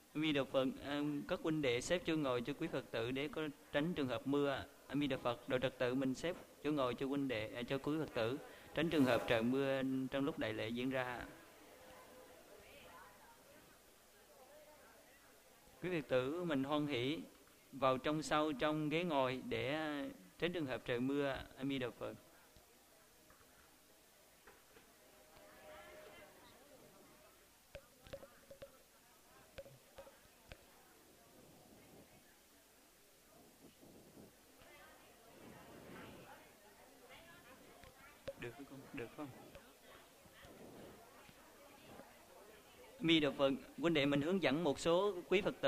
Mi Đà Phật, các huynh đệ xếp chỗ ngồi cho quý Phật tử để có tránh trường hợp mưa. A Di Đà Phật, đội trật tự mình xếp chỗ ngồi cho huynh đệ, cho quý Phật tử, tránh trường hợp trời mưa trong lúc đại lễ diễn ra. Quý Phật tử mình hoan hỷ vào trong sau trong ghế ngồi để tránh trường hợp trời mưa. A Di Đà Phật. Được không? Được không? Mi Đà Phật, huynh đệ mình hướng dẫn một số quý Phật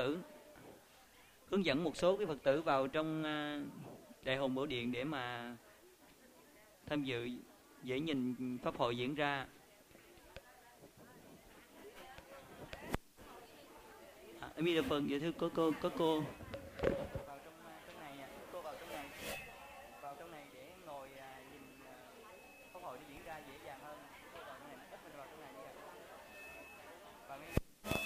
tử vào trong Đại Hùng Bảo Điện để mà tham dự dễ nhìn pháp hội diễn ra. Mi Đà Phật, dạ thưa có cô vào trong này, cô vào trong này để ngồi nhìn pháp hội nó diễn ra dễ dàng hơn. Cô vào trong này, bắt mình vào trong này đi ạ. Vào ngay.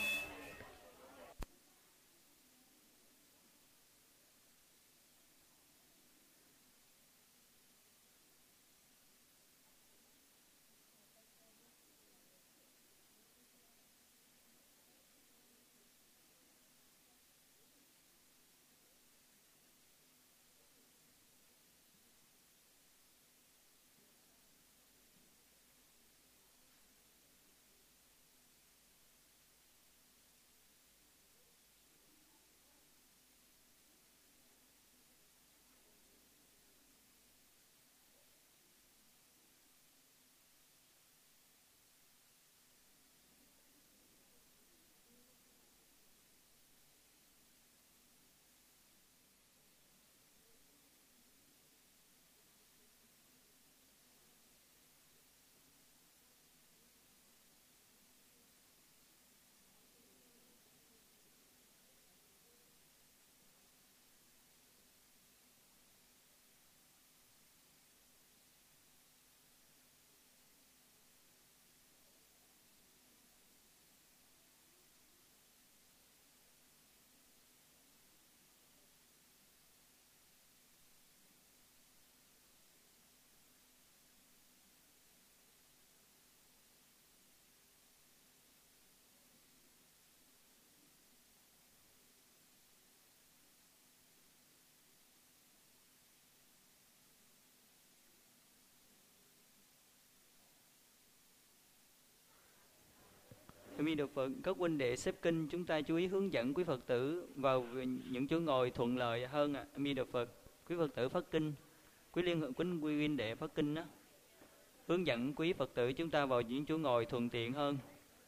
Mi Đà Phật, các huynh đệ xếp kinh chúng ta chú ý hướng dẫn quý Phật tử vào những chỗ ngồi thuận lợi hơn ạ. Mi Đà Phật, quý Phật tử phát kinh, quý huynh đệ phát kinh đó, hướng dẫn quý Phật tử chúng ta vào những chỗ ngồi thuận tiện hơn.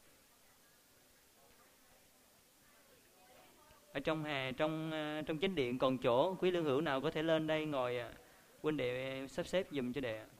Ở trong trong chánh điện còn chỗ, quý lương hữu nào có thể lên đây ngồi, huynh đệ sắp xếp giùm cho đệ.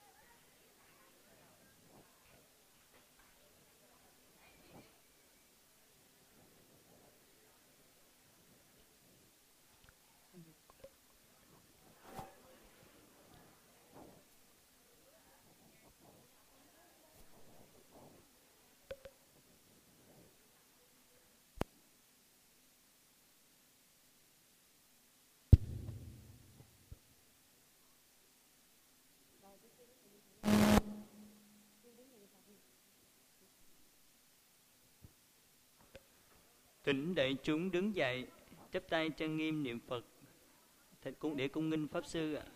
Thỉnh đại chúng đứng dậy, chắp tay trang nghiêm niệm Phật, cũng để cung nghinh pháp sư ạ.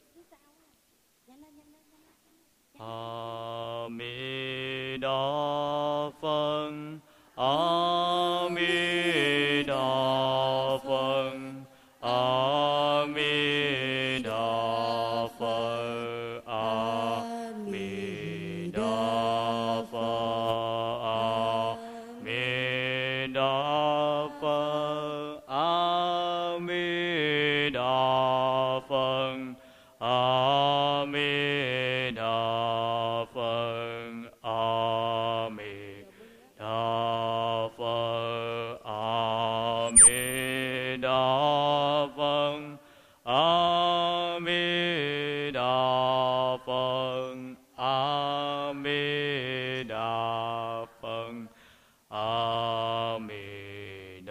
A Di Đà Phật, A Di Đà Phật, A Di Đà Phật, A Di Đà Phật, A Di Đà Phật, A Di Đà Phật, A Di Đà Phật, A Di Đà Phật, A Di Đà Phật, A Di Đà Phật, A Di Đà Phật, A Di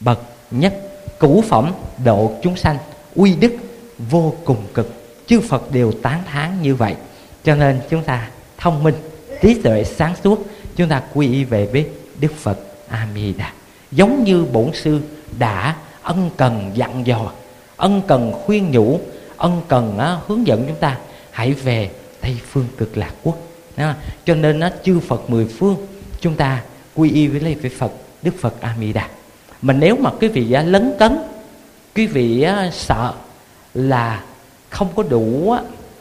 bậc nhất, cửu phẩm độ chúng sanh, uy đức vô cùng cực. Chư Phật đều tán thán như vậy. Cho nên chúng ta thông minh, trí tuệ sáng suốt, chúng ta quy y về với Đức Phật A Di Đà. Giống như bổn sư đã ân cần dặn dò, ân cần khuyên nhủ, ân cần hướng dẫn chúng ta hãy về Tây phương Cực Lạc Quốc. Cho nên chư Phật mười phương chúng ta quy y với Phật Đức Phật A Di Đà. Mà nếu mà quý vị lấn cấn, quý vị sợ là không có đủ,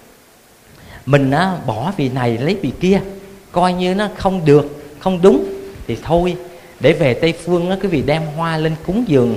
mình bỏ vị này lấy vị kia, coi như nó không được, không đúng, thì thôi, để về Tây phương quý vị đem hoa lên cúng dường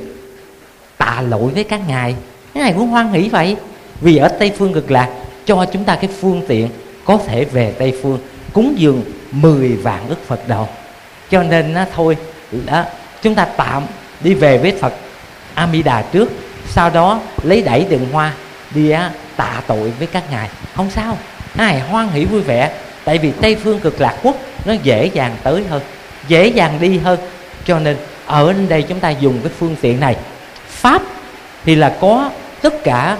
tạ lỗi với các ngài. Cái này cũng hoan hỷ vậy. Vì ở Tây phương Cực Lạc cho chúng ta cái phương tiện có thể về Tây phương cúng dường 10 vạn ức Phật độ. Cho nên thôi chúng ta tạm đi về với Phật A Di Đà trước, sau đó lấy đẩy đường hoa đi tạ tội với các ngài, không sao. Ngài hoan hỷ vui vẻ. Tại vì Tây phương Cực Lạc Quốc nó dễ dàng tới hơn, dễ dàng đi hơn. Cho nên ở đây chúng ta dùng cái phương tiện này. Pháp thì là có tất cả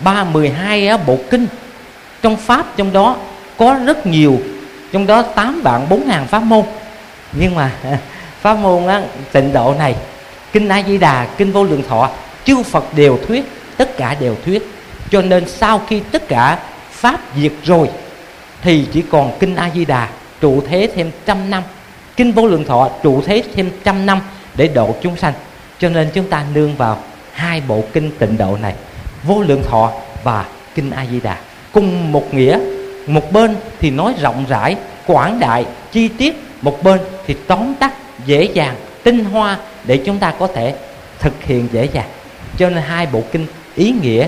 312 bộ kinh. Trong Pháp trong đó có rất nhiều, trong đó 84000 pháp môn. Nhưng mà pháp môn Tịnh Độ này, kinh A Di Đà, kinh Vô Lượng Thọ, chư Phật đều thuyết, tất cả đều thuyết. Cho nên sau khi tất cả pháp diệt rồi thì chỉ còn kinh A Di Đà trụ thế thêm 100 năm, kinh Vô Lượng Thọ trụ thế thêm 100 năm để độ chúng sanh. Cho nên chúng ta nương vào hai bộ kinh Tịnh Độ này, Vô Lượng Thọ và kinh A Di Đà, cùng một nghĩa. Một bên thì nói rộng rãi, quảng đại, chi tiết, một bên thì tóm tắt, dễ dàng, tinh hoa để chúng ta có thể thực hiện dễ dàng. Cho nên hai bộ kinh ý nghĩa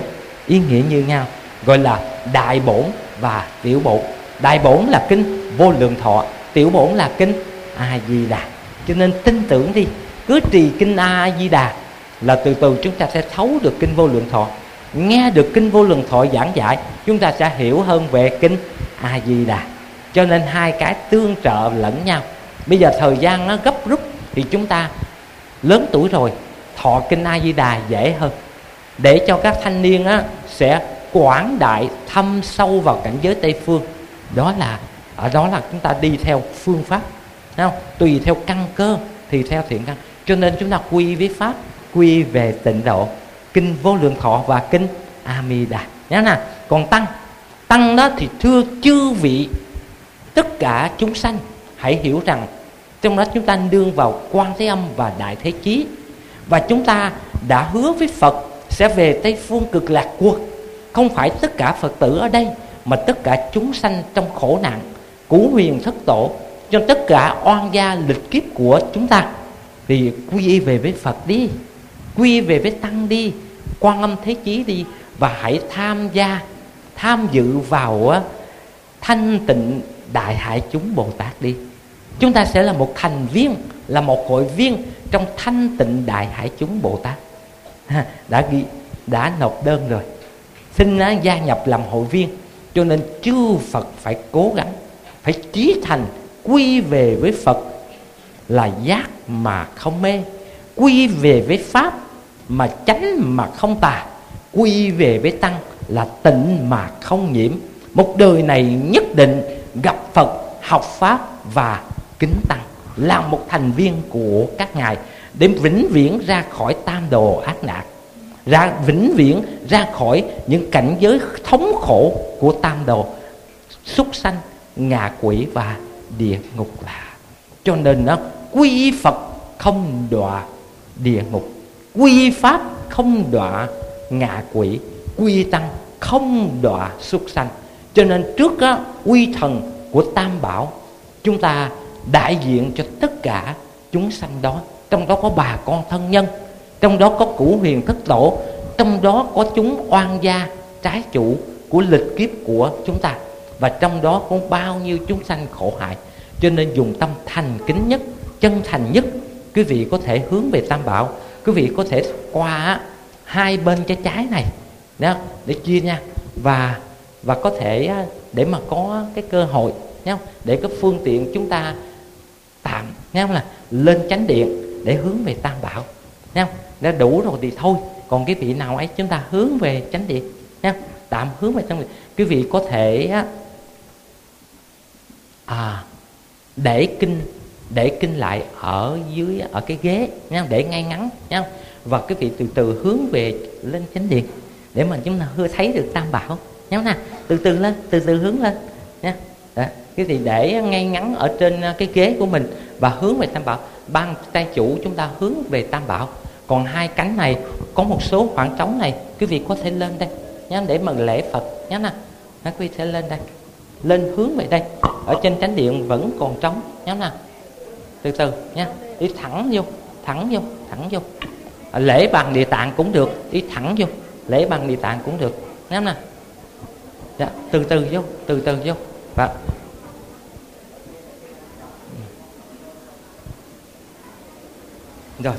như nhau, gọi là đại bổn và tiểu bổn. Đại bổn là kinh Vô Lượng Thọ, tiểu bổn là kinh A Di Đà. Cho nên tin tưởng đi, cứ trì kinh A Di Đà là từ từ chúng ta sẽ thấu được kinh Vô Lượng Thọ. Nghe được kinh Vô Lượng Thọ giảng giải, chúng ta sẽ hiểu hơn về kinh A Di Đà. Cho nên hai cái tương trợ lẫn nhau. Bây giờ thời gian nó gấp rút thì chúng ta lớn tuổi rồi, thọ kinh A Di Đà dễ hơn, để cho các thanh niên sẽ quảng đại thâm sâu vào cảnh giới Tây phương. Đó là ở đó là chúng ta đi theo phương pháp, thấy không? Tùy theo căn cơ thì theo thiện căn. Cho nên chúng ta quy với pháp, quy về Tịnh Độ, kinh Vô Lượng Thọ và kinh A Di Đà nhớ nè. Còn tăng đó thì thưa chư vị tất cả chúng sanh hãy hiểu rằng trong đó chúng ta nương vào Quan Thế Âm và Đại Thế Chí, và chúng ta đã hứa với Phật sẽ về Tây phương Cực Lạc Quốc. Không phải tất cả Phật tử ở đây, mà tất cả chúng sanh trong khổ nạn, cửu huyền thất tổ, cho tất cả oan gia lịch kiếp của chúng ta thì quy y về với Phật đi, quy y về với Tăng đi, Quan Âm Thế Chí đi, và hãy tham dự vào thanh tịnh đại hải chúng Bồ Tát đi. Chúng ta sẽ là một thành viên, là một hội viên trong thanh tịnh đại hải chúng Bồ Tát. Đã nộp đơn rồi, xin gia nhập làm hội viên. Cho nên chư Phật phải cố gắng, phải chí thành quy về với Phật là giác mà không mê, quy về với Pháp mà chánh mà không tà, quy về với Tăng là tịnh mà không nhiễm. Một đời này nhất định gặp Phật, học Pháp và kính Tăng, là một thành viên của các ngài, để vĩnh viễn ra khỏi tam đồ ác nạn, vĩnh viễn ra khỏi những cảnh giới thống khổ của tam đồ, súc sanh, ngạ quỷ và địa ngục là. Cho nên nó quy Phật không đọa địa ngục, quy Pháp không đọa ngạ quỷ, quy Tăng không đọa súc sanh. Cho nên trước quy thần của Tam Bảo, chúng ta đại diện cho tất cả chúng sanh đó. Trong đó có bà con thân nhân, trong đó có cửu huyền thất tổ, trong đó có chúng oan gia trái chủ của lịch kiếp của chúng ta, và trong đó có bao nhiêu chúng sanh khổ hại. Cho nên dùng tâm thành kính nhất, chân thành nhất, quý vị có thể hướng về Tam Bảo. Quý vị có thể qua hai bên trái trái này đó, để chia nha, và có thể để mà có cái cơ hội nhá, để cái phương tiện chúng ta tạm nhá, là lên chánh điện để hướng về Tam Bảo nhá. đã đủ rồi thì thôi. Còn cái vị nào ấy chúng ta hướng về chánh điện nha, tạm hướng về chánh điện. Quý vị có thể để kinh lại ở dưới, ở cái ghế nha, để ngay ngắn nha, và quý vị từ từ hướng về lên chánh điện để mà chúng ta thấy được tam bảo nhớ nè. Từ từ lên, từ từ hướng lên nha. Đó. Cái thì để ngay ngắn ở trên cái ghế của mình và hướng về tam bảo. Bàn tay chủ chúng ta hướng về tam bảo. Còn hai cánh này có một số khoảng trống này, quý vị có thể lên đây nhá, để mà lễ Phật nhá nè. Quý vị sẽ lên đây, lên hướng về đây. Ở trên chánh điện vẫn còn trống nhá nè. Từ từ nha, đi thẳng vô, thẳng vô, thẳng vô. Lễ bằng Địa Tạng cũng được, đi thẳng vô, lễ bằng Địa Tạng cũng được nhá nè. Dạ, từ từ vô, từ từ vô. Và rồi.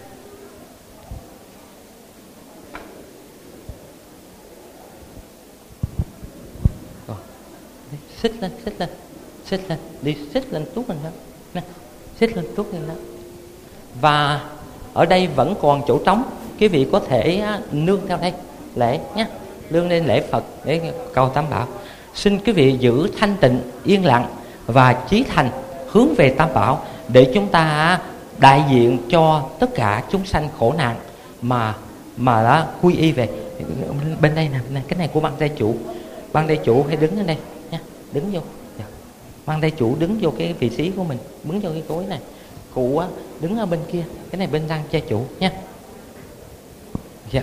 Rồi. Xích lên, xích lên, xích lên, đi xích lên tuốt lên đó. Nè, xích lên tuốt lên đó. Và ở đây vẫn còn chỗ trống, quý vị có thể nương theo đây lễ nhé, nương lên lễ Phật để cầu tam bảo. Xin quý vị giữ thanh tịnh, yên lặng và chí thành hướng về tam bảo để chúng ta đại diện cho tất cả chúng sanh khổ nạn mà đã quy y về. Bên đây nè, cái này của ban tay chủ. Ban tay chủ hãy đứng ở đây nha, đứng vô. Ban tay chủ đứng vô cái vị trí của mình, đứng vô cái gối này. Cụ đứng ở bên kia, cái này bên răng cha chủ nha. Dạ.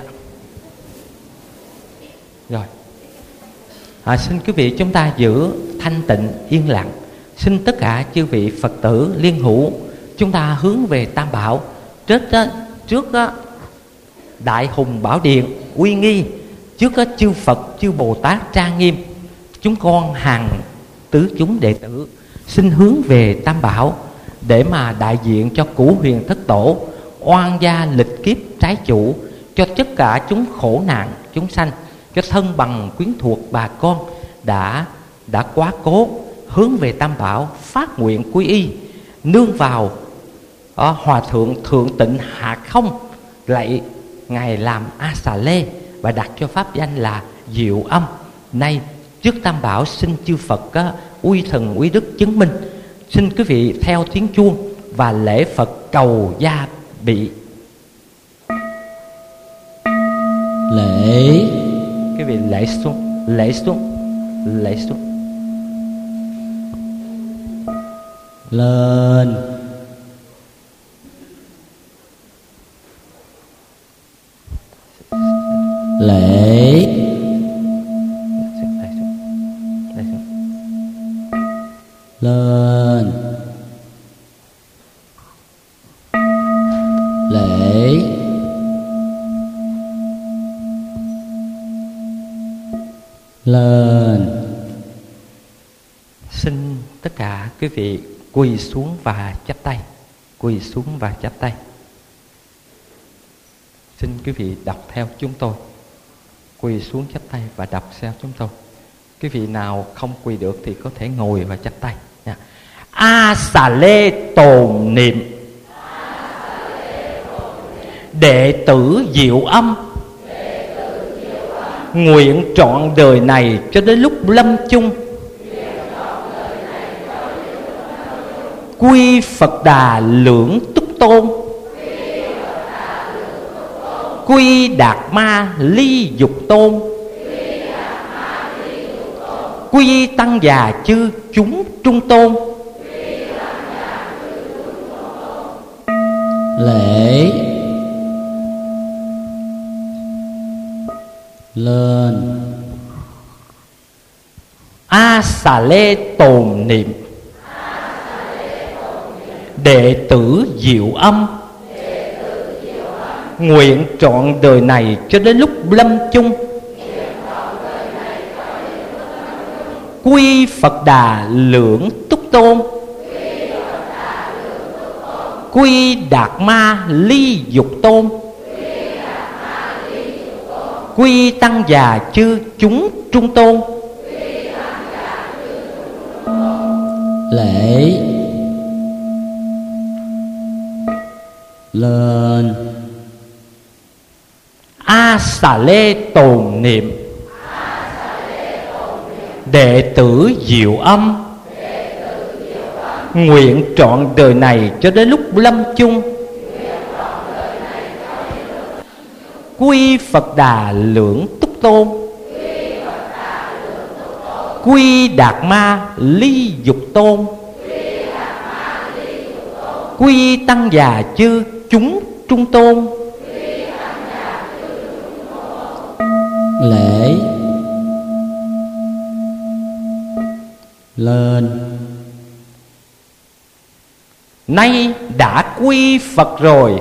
Rồi. Xin quý vị chúng ta giữ thanh tịnh yên lặng. Xin tất cả chư vị Phật tử liên hữu chúng ta hướng về tam bảo. Trước đại hùng bảo điện uy nghi, trước chư Phật chư Bồ Tát trang nghiêm, chúng con hàng tứ chúng đệ tử xin hướng về tam bảo để mà đại diện cho Cửu Huyền Thất Tổ, oan gia lịch kiếp trái chủ, cho tất cả chúng khổ nạn chúng sanh, cho thân bằng quyến thuộc bà con đã quá cố hướng về tam bảo, phát nguyện quy y, nương vào hòa thượng thượng tịnh hạ không, lạy ngài làm A Xà Lê và đặt cho pháp danh là Diệu Âm. Nay trước tam bảo xin chư Phật uy thần uy đức chứng minh. Xin quý vị theo tiếng chuông và lễ Phật cầu gia bị. Lễ. Quý vị lễ xuống, lễ xuống, lễ xuống. Lên. Lễ. Lên. Lễ. Lên. Xin tất cả quý vị quỳ xuống và chắp tay. Quỳ xuống và chắp tay. Xin quý vị đọc theo chúng tôi. Quỳ xuống chắp tay và đọc theo chúng tôi. Quý vị nào không quỳ được thì có thể ngồi và chắp tay nha. A Xà Lê tồn niệm, đệ tử Diệu Âm, nguyện trọn đời này cho đến lúc lâm chung, quy Phật Đà Lưỡng Túc Tôn, quy Đạt Ma Ly Dục Tôn, quy Tăng Già Chư Chúng Trung Tôn. Lễ. Lên. A Xà Lê tồn niệm, đệ tử Diệu Âm, nguyện trọn đời này cho đến lúc lâm chung, quy Phật Đà Lưỡng Túc Tôn, quy Đạt Ma Ly Dục Tôn, quy Tăng Già Chư Chúng Trung Tôn. Lễ. Lên. Xà Lê tồn niệm. Đệ tử Diệu Âm nguyện trọn đời này cho đến lúc lâm chung quy Phật Đà Lưỡng Túc Tôn, quy Đạt Ma Ly Dục Tôn, quy Tăng Già Chư Chúng Trung Tôn. Lễ lên. Nay đã quy Phật rồi,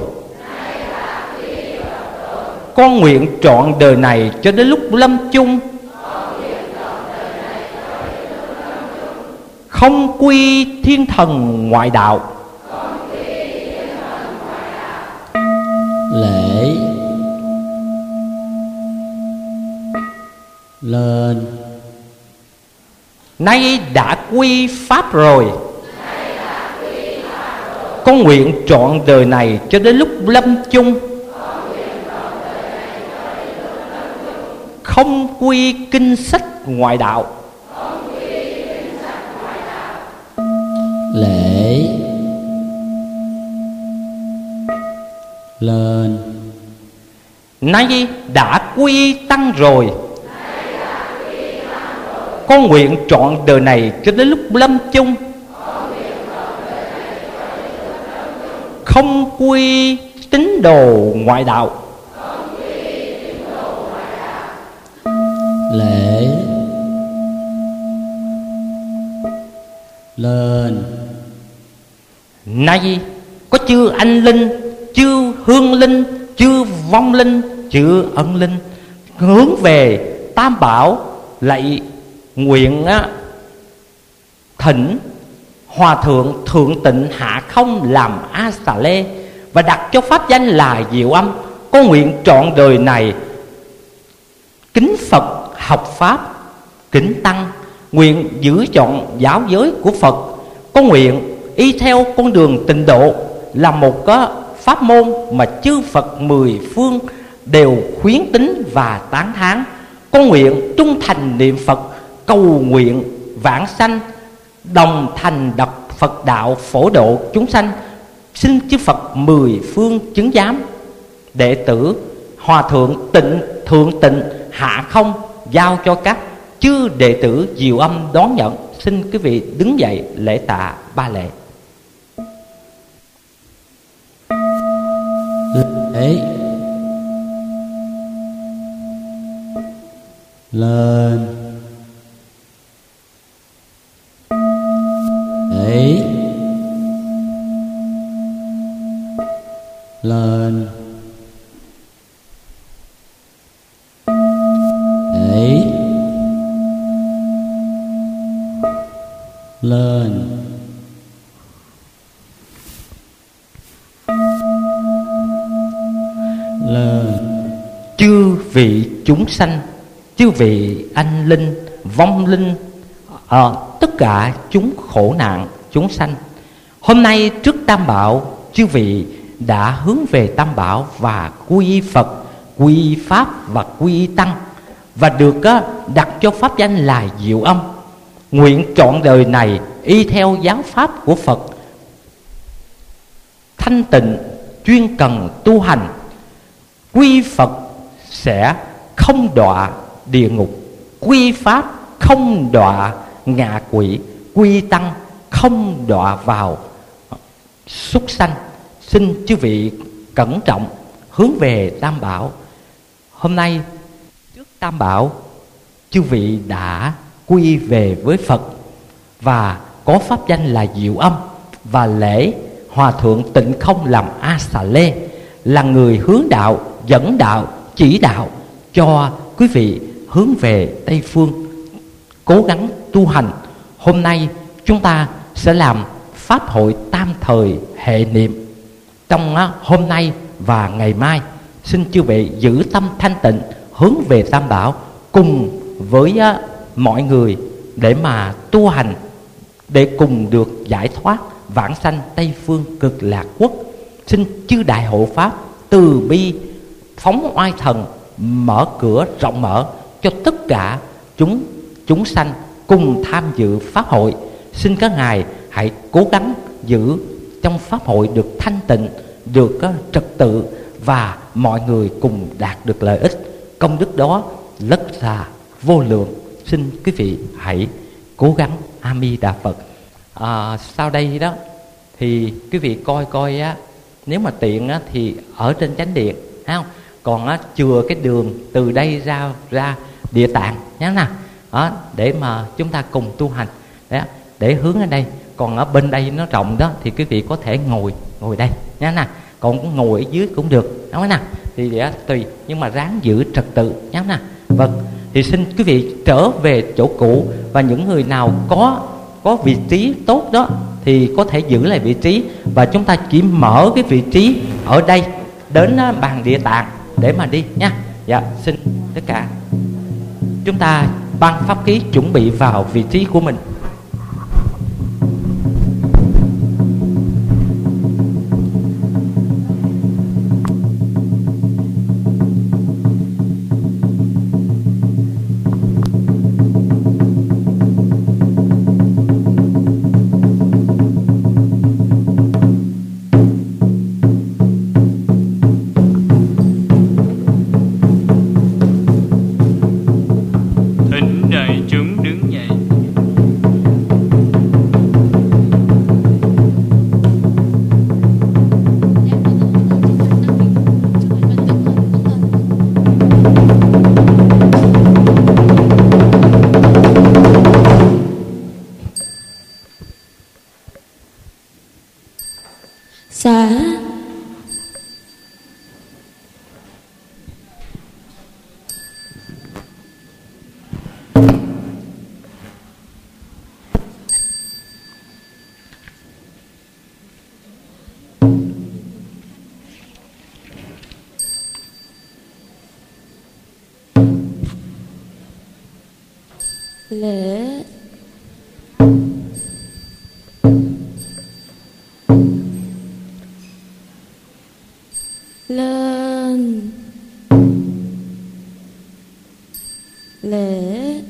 con nguyện trọn đời này cho đến lúc lâm chung không quy thiên thần ngoại đạo. Lễ lên. Nay đã quy Pháp rồi, con nguyện trọn đời này cho đến lúc lâm chung không quy kinh sách ngoại đạo. Lễ lên. Nay đã quy Tăng rồi, con nguyện trọn đời này cho đến lúc lâm chung không quy tín đồ ngoại đạo. Lễ lên. Nay có chư anh linh, chư hương linh, chư vong linh, chư ân linh hướng về Tam Bảo lạy nguyện thỉnh Hòa Thượng Thượng Tịnh Hạ Không làm A Xà Lê và đặt cho pháp danh là Diệu Âm. Có nguyện trọn đời này kính Phật, học Pháp, kính Tăng, nguyện giữ chọn giáo giới của Phật. Có nguyện y theo con đường tịnh độ là một pháp môn mà chư Phật mười phương đều khuyến tín và tán thán. Có nguyện trung thành niệm Phật, cầu nguyện vãng sanh, đồng thành đọc Phật đạo phổ độ chúng sanh. Xin chư Phật mười phương chứng giám. Đệ tử Hòa Thượng Thượng Tịnh Hạ Không giao cho các chư đệ tử Diệu Âm đón nhận. Xin quý vị đứng dậy lễ tạ ba lễ. Lễ lên. Lễ lên. Lễ lên. Lên. Chư vị chúng sanh, chư vị anh linh, vong linh, tất cả chúng khổ nạn chúng sanh, hôm nay trước Tam Bảo, chư vị đã hướng về Tam Bảo và quy Phật, quy Pháp và quy Tăng, và được đặt cho pháp danh là Diệu Âm. Nguyện trọn đời này y theo giáo pháp của Phật, thanh tịnh chuyên cần tu hành. Quy Phật sẽ không đọa địa ngục, quy Pháp không đọa ngạ quỷ, quy Tăng không đọa vào súc sanh. Xin chư vị cẩn trọng hướng về Tam Bảo. Hôm nay trước Tam Bảo, chư vị đã quy về với Phật và có pháp danh là Diệu Âm, và lễ Hòa Thượng Tịnh Không làm A Xà Lê là người hướng đạo, dẫn đạo, chỉ đạo cho quý vị hướng về Tây Phương, cố gắng tu hành. Hôm nay chúng ta sẽ làm pháp hội tam thời hệ niệm trong hôm nay và ngày mai. Xin chư vị giữ tâm thanh tịnh hướng về Tam Bảo cùng với mọi người để mà tu hành, để cùng được giải thoát vãng sanh Tây Phương Cực Lạc Quốc. Xin chư Đại Hộ Pháp từ bi phóng oai thần mở cửa rộng mở cho tất cả chúng sanh cùng tham dự pháp hội. Xin các ngài hãy cố gắng giữ trong pháp hội được thanh tịnh, được trật tự, và mọi người cùng đạt được lợi ích. Công đức đó rất là vô lượng. Xin quý vị hãy cố gắng. A Di Đà Phật. Sau đây đó thì quý vị coi á, nếu mà tiện á, thì ở trên chánh điện, thấy không? Còn á, chừa cái đường từ đây ra Địa Tạng nhé nè, để mà chúng ta cùng tu hành đó, để hướng ở đây. Còn ở bên đây nó rộng đó thì quý vị có thể ngồi đây nhé nè, còn cũng ngồi ở dưới cũng được, đúng không nè? Thì để tùy, nhưng mà ráng giữ trật tự nhé nè. Vâng, thì xin quý vị trở về chỗ cũ, và những người nào có vị trí tốt đó thì có thể giữ lại vị trí, và chúng ta chỉ mở cái vị trí ở đây đến bàn Địa Tạng để mà đi nha. Dạ, xin tất cả chúng ta ban pháp khí chuẩn bị vào vị trí của mình. Xá lễ lên lễ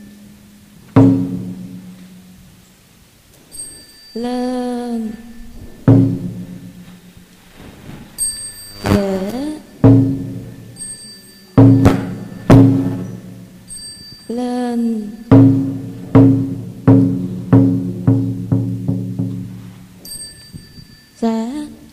lên lễ lên giá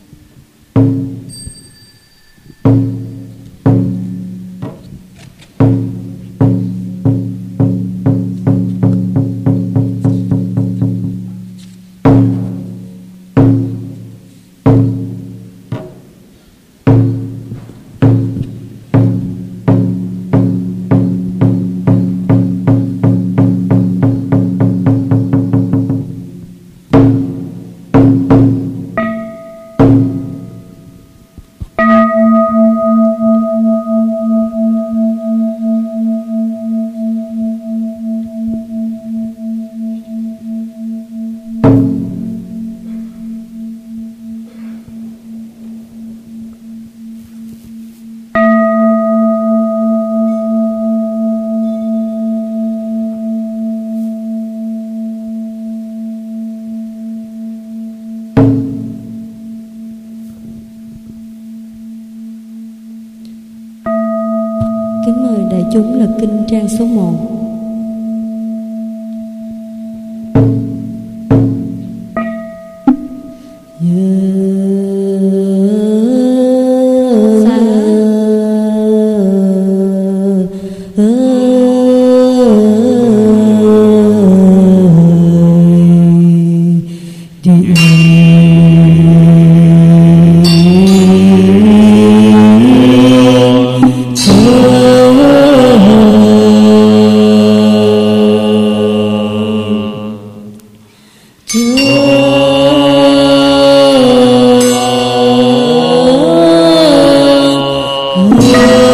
kính mời đại chúng lật kinh trang số 1. Yeah.